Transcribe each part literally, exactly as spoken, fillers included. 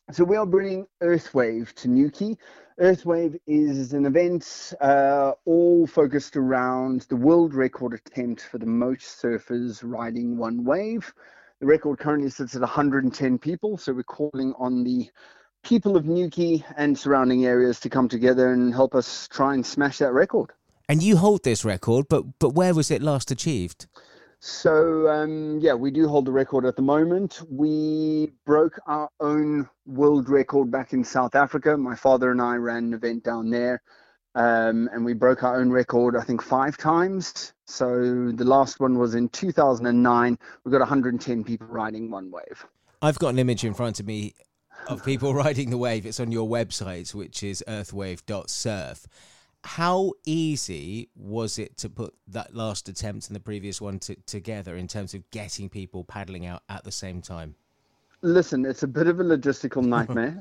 So we are bringing Earthwave to Newquay. Earthwave is an event uh, all focused around the world record attempt for the most surfers riding one wave. The record currently sits at one hundred ten people, so we're calling on the people of Newquay and surrounding areas to come together and help us try and smash that record. And you hold this record, but but where was it last achieved? So, um, yeah, we do hold the record at the moment. We broke our own world record back in South Africa. My father and I ran an event down there, um, and we broke our own record, I think, five times. So the last one was in two thousand nine. We got one hundred ten people riding one wave. I've got an image in front of me of people riding the wave. It's on your website, which is earthwave dot surf. How easy was it to put that last attempt and the previous one to, together in terms of getting people paddling out at the same time? Listen, it's a bit of a logistical nightmare,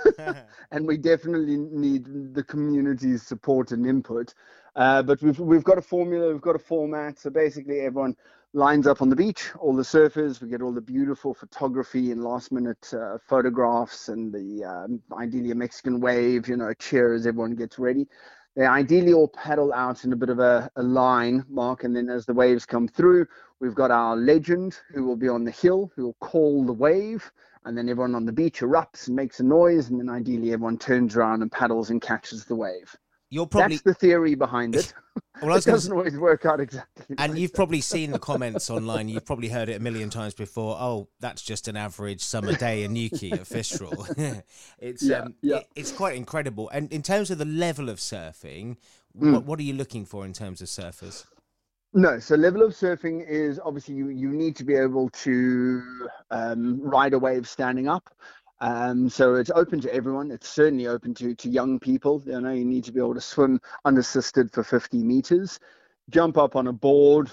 and we definitely need the community's support and input. Uh, but we've we've got a formula, we've got a format. So basically, everyone lines up on the beach, all the surfers. We get all the beautiful photography and last-minute uh, photographs, and the um, ideally a Mexican wave, you know, a cheer as everyone gets ready. They ideally all paddle out in a bit of a, a line, Mark, and then as the waves come through, we've got our legend who will be on the hill, who will call the wave, and then everyone on the beach erupts and makes a noise, and then ideally everyone turns around and paddles and catches the wave. You're That's probably the theory behind it. well. I It was going to doesn't always work out exactly And like you've that. probably seen the comments online. You've probably heard it a million times before. Oh, that's just an average summer day in Newquay at Fistral. it's Yeah, um, yeah. it, it's quite incredible. And in terms of the level of surfing, what Mm. what are you looking for in terms of surfers? No, so level of surfing is obviously you, you need to be able to um, ride a wave standing up. Um, so it's open to everyone. It's certainly open to to young people. You know, you need to be able to swim unassisted for fifty meters, jump up on a board,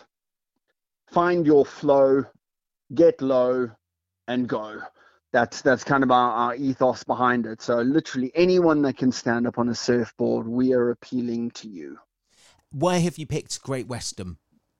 find your flow, get low, and go. That's that's kind of our, our ethos behind it. So literally anyone that can stand up on a surfboard, we are appealing to you. Why have you picked Great Western?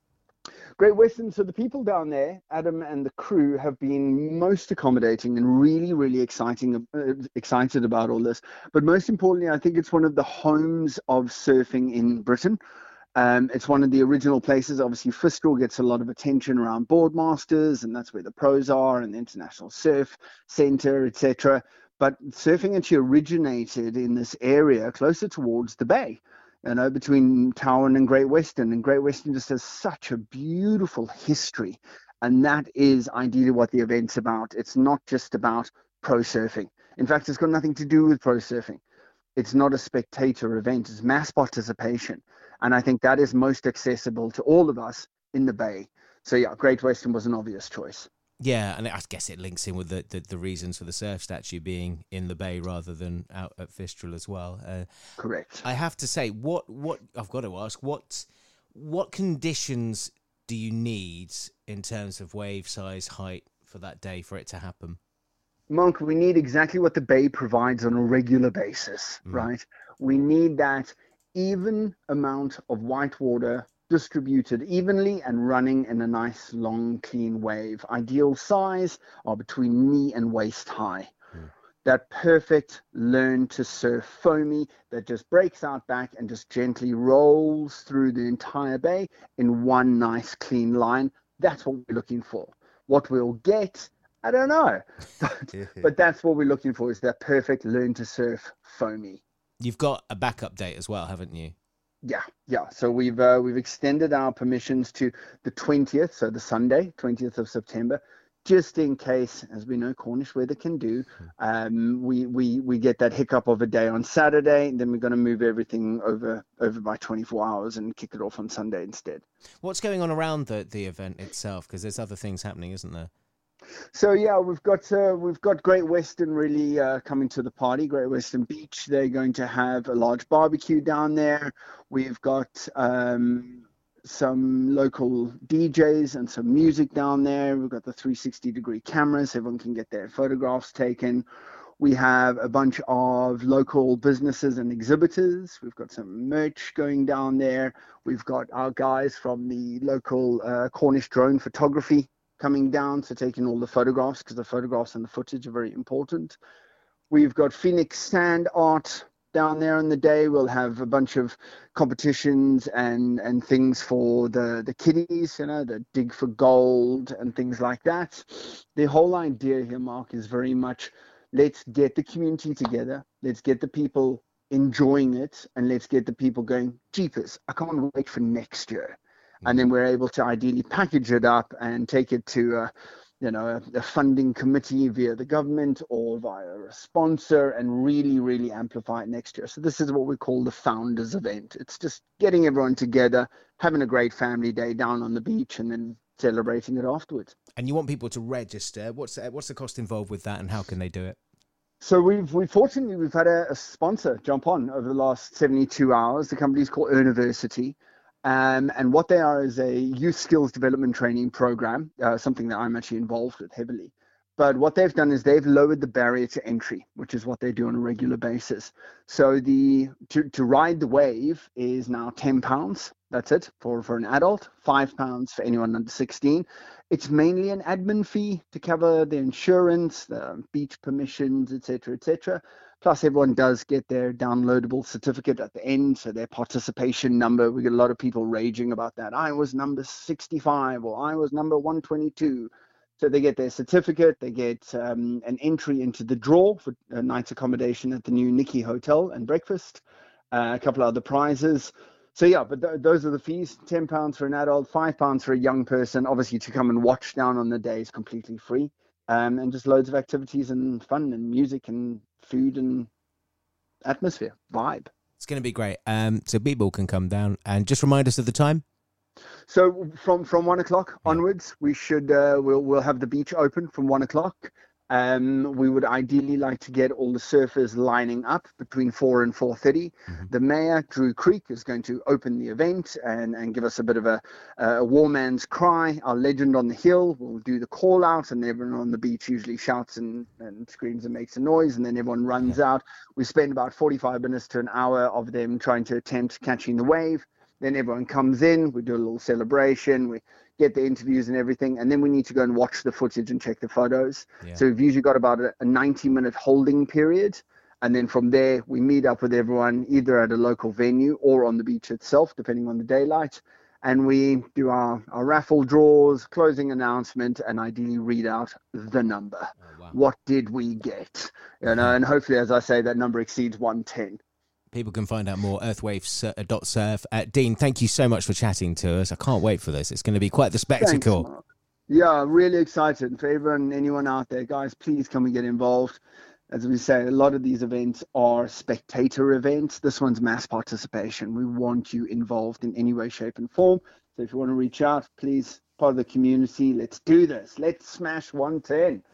Great Western. So the people down there, Adam and the crew, have been most accommodating and really, really exciting, uh, excited about all this. But most importantly, I think it's one of the homes of surfing in Britain. Um, it's one of the original places. Obviously, Fistral gets a lot of attention around Boardmasters, and that's where the pros are, and the International Surf Centre, et cetera. But surfing actually originated in this area closer towards the bay, you know, between Cowan and Great Western. And Great Western just has such a beautiful history. And that is ideally what the event's about. It's not just about pro surfing. In fact, it's got nothing to do with pro surfing. It's not a spectator event, it's mass participation. And I think that is most accessible to all of us in the Bay. So, yeah, Great Western was an obvious choice. Yeah, and I guess it links in with the, the, the reasons for the surf statue being in the bay rather than out at Fistral as well. Uh, Correct. I have to say, what what I've got to ask, what what conditions do you need in terms of wave size, height for that day for it to happen? Monk, we need exactly what the Bay provides on a regular basis, Mm. right? We need that even amount of white water distributed evenly and running in a nice, long, clean wave. Ideal size are between knee and waist high. Mm. That perfect learn to surf foamy that just breaks out back and just gently rolls through the entire bay in one nice clean line. That's what we're looking for. What we'll get, I don't know, but but that's what we're looking for is that perfect learn to surf foamy. You've got a backup date as well, haven't you? Yeah, yeah. So we've uh, we've extended our permissions to the twentieth, so the Sunday, twentieth of September, just in case, as we know, Cornish weather can do. Um, we we we get that hiccup of a day on Saturday, and then we're going to move everything over over by twenty-four hours and kick it off on Sunday instead. What's going on around the, the event itself? Because there's other things happening, isn't there? So yeah, we've got uh, we've got Great Western really uh, coming to the party. Great Western Beach. They're going to have a large barbecue down there. We've got um, some local D Js and some music down there. We've got the three sixty degree cameras. Everyone can get their photographs taken. We have a bunch of local businesses and exhibitors. We've got some merch going down there. We've got our guys from the local uh, Cornish drone photography coming down, so taking all the photographs because the photographs and the footage are very important. We've got Phoenix Sand Art down there on the day. We'll have a bunch of competitions and and things for the the kiddies, you know, the dig for gold and things like that. The whole idea here, Mark, is very much, let's get the community together, let's get the people enjoying it, and let's get the people going, jeepers, I can't wait for next year. And then we're able to ideally package it up and take it to a, you know, a, a funding committee via the government or via a sponsor, and really, really amplify it next year. So this is what we call the founders event. It's just getting everyone together, having a great family day down on the beach, and then celebrating it afterwards. And you want people to register. What's the, what's the cost involved with that, and how can they do it? So we've we fortunately we've had a, a sponsor jump on over the last seventy-two hours. The company's called University. Um, and what they are is a youth skills development training program, uh, something that I'm actually involved with heavily. But what they've done is they've lowered the barrier to entry, which is what they do on a regular basis. So the to, to ride the wave is now ten pounds. That's it for, for an adult, five pounds for anyone under sixteen. It's mainly an admin fee to cover the insurance, the beach permissions, et cetera, et cetera. Plus, everyone does get their downloadable certificate at the end, so their participation number. We get a lot of people raging about that. I was number sixty-five, or I was number one twenty-two. So they get their certificate, they get um, an entry into the draw for a night's accommodation at the new Nikki Hotel and breakfast, uh, a couple of other prizes. So yeah, but th- those are the fees, ten pounds for an adult, five pounds for a young person. Obviously, to come and watch down on the day is completely free. Um, and just loads of activities and fun and music and food and atmosphere, vibe. It's going to be great. Um, so people can come down, and just remind us of the time. So from from one o'clock onwards, we should uh, we'll we'll have the beach open from one o'clock. Um, we would ideally like to get all the surfers lining up between four and four thirty. Mm-hmm. The mayor, Drew Creek, is going to open the event and, and give us a bit of a, a war man's cry. Our legend on the hill will do the call out, and everyone on the beach usually shouts and, and screams and makes a noise, and then everyone runs yeah. out. We spend about forty-five minutes to an hour of them trying to attempt catching the wave. Then everyone comes in, we do a little celebration, we get the interviews and everything, and then we need to go and watch the footage and check the photos. Yeah. So we've usually got about a ninety minute holding period. And then from there, we meet up with everyone either at a local venue or on the beach itself, depending on the daylight. And we do our, our raffle draws, closing announcement, and ideally read out the number. Oh, wow. What did we get? You know, and hopefully, as I say, that number exceeds one ten. People can find out more, earthwave dot surf. Uh, Dean, thank you so much for chatting to us. I can't wait for this. It's going to be quite the spectacle. Thanks, yeah, really excited. For everyone, anyone out there, guys, please come and get involved. As we say, a lot of these events are spectator events. This one's mass participation. We want you involved in any way, shape, and form. So if you want to reach out, please, part of the community, let's do this. Let's smash one ten.